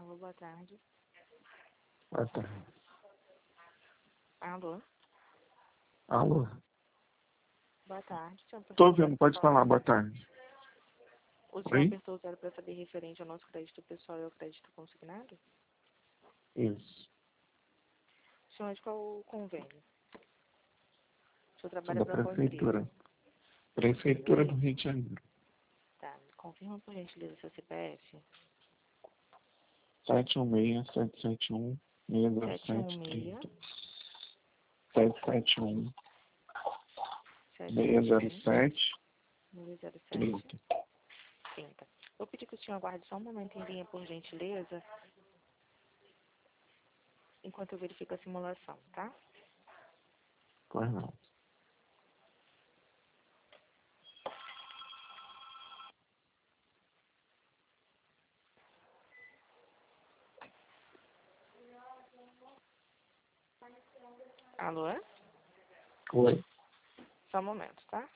Alô, boa tarde. Boa tarde. Alô, Alô? boa tarde. Tô ouvindo, pode falar, boa tarde. O senhor Oi? apertou o zero para saber referente ao nosso crédito pessoal e ao crédito consignado? Isso. Senhor, de qual o convênio? O senhor Sou trabalha da para qual empresa? prefeitura. Prefeitura do Rio de Janeiro. Tá, confirma por gentileza seu CPF. 716-771-607-30. 771 716 607 607 30. 30. Eu pedi que o senhor aguarde só um momento em linha, por gentileza, enquanto eu verifico a simulação, tá? Pois não. Alô? Oi. Só um momento, tá?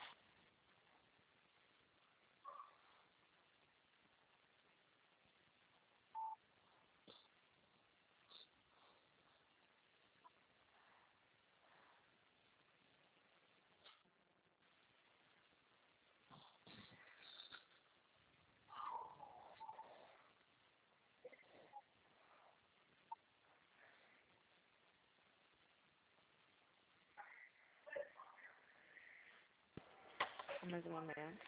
Só mais um momento.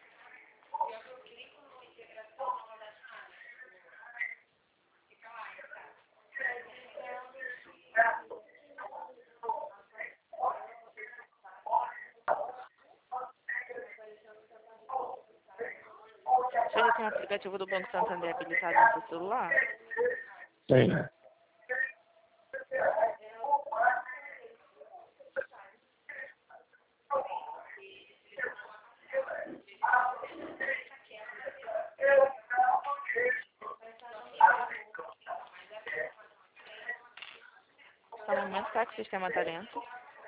O senhor já tem o aplicativo do Banco Santander habilitado no seu celular? Tem. Só um momento, tá? Que o sistema tá lento.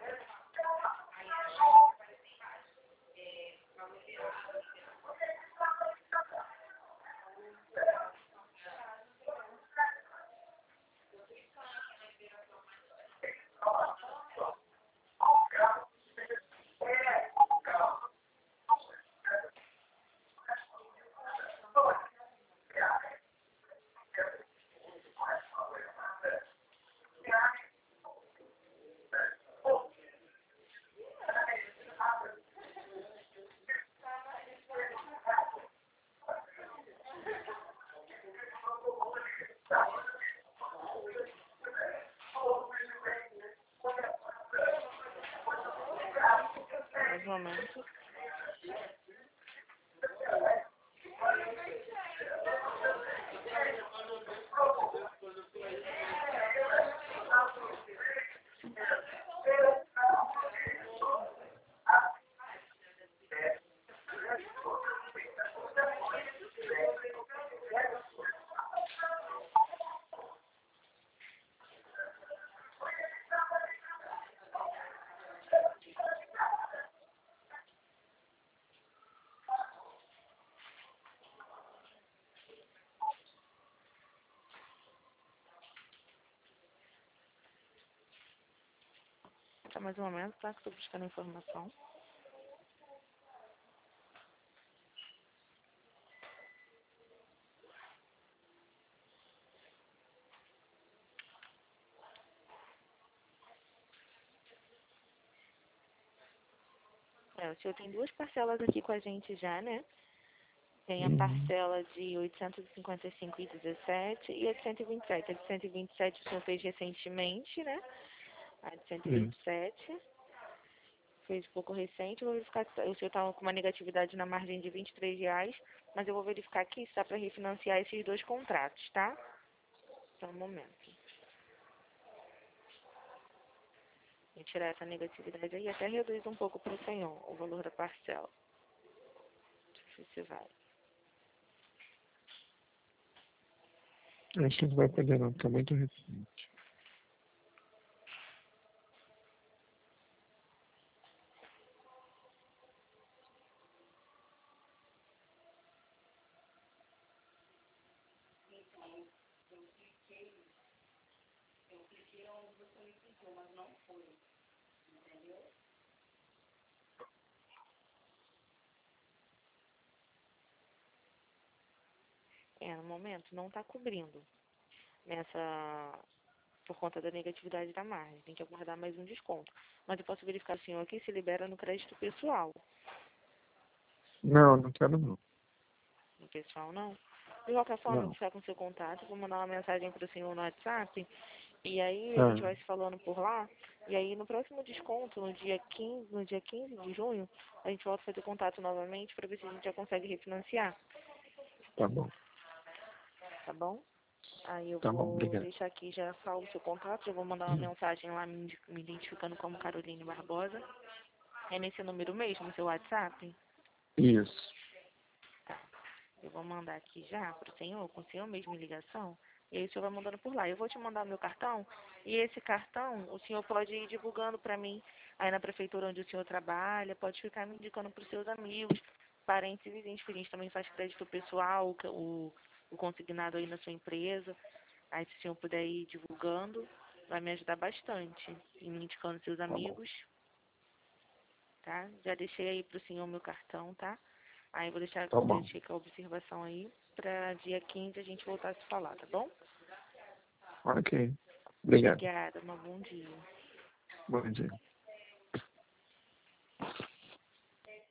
Mais um momento. Só mais um momento, tá? Que estou buscando a informação. O senhor tem duas parcelas aqui com a gente já, né? Tem a parcela de 855,17 e a de 127. A de 127 o senhor fez recentemente, né? A de 127 fez pouco recente. Eu vou verificar, o senhor está com uma negatividade na margem de R$ 23, mas eu vou verificar aqui se dá para refinanciar esses dois contratos, tá? Só um momento. Vou tirar essa negatividade aí e até reduz um pouco para o senhor o valor da parcela. Deixa eu ver se vai. Acho que não vai poder não, tá muito recente. No momento não está cobrindo por conta da negatividade da margem. Tem que aguardar mais um desconto. Mas eu posso verificar o senhor aqui se libera no crédito pessoal. Não, não quero não. No pessoal não? De qualquer forma, eu Não. vou ficar com seu contato, vou mandar uma mensagem para o senhor no WhatsApp. E aí a gente Ah, vai se falando por lá. E aí no próximo desconto, no dia 15 de junho, a gente volta a fazer contato novamente para ver se a gente já consegue refinanciar. tá bom. Tá bom? Aí eu Tá bom, vou obrigado. deixar aqui já salvo o seu contato, já vou mandar uma mensagem lá me identificando como Caroline Barbosa. É nesse número mesmo, no seu WhatsApp? Isso. Tá. Eu vou mandar aqui já pro senhor, com o senhor mesmo em ligação. E aí o senhor vai mandando por lá. Eu vou te mandar meu cartão. E esse cartão, o senhor pode ir divulgando para mim aí na prefeitura onde o senhor trabalha. Pode ficar me indicando para os seus amigos, parentes e vizinhos, que a gente também faz crédito pessoal, o consignado aí na sua empresa. Aí se o senhor puder ir divulgando, vai me ajudar bastante. E me indicando seus Tá bom. amigos, tá? Já deixei aí pro senhor meu cartão, tá? Aí vou Tá bom. deixei com a observação aí pra dia 15 a gente voltar a se falar, tá bom? Ok. Obrigado. Obrigada, um bom dia. Bom dia.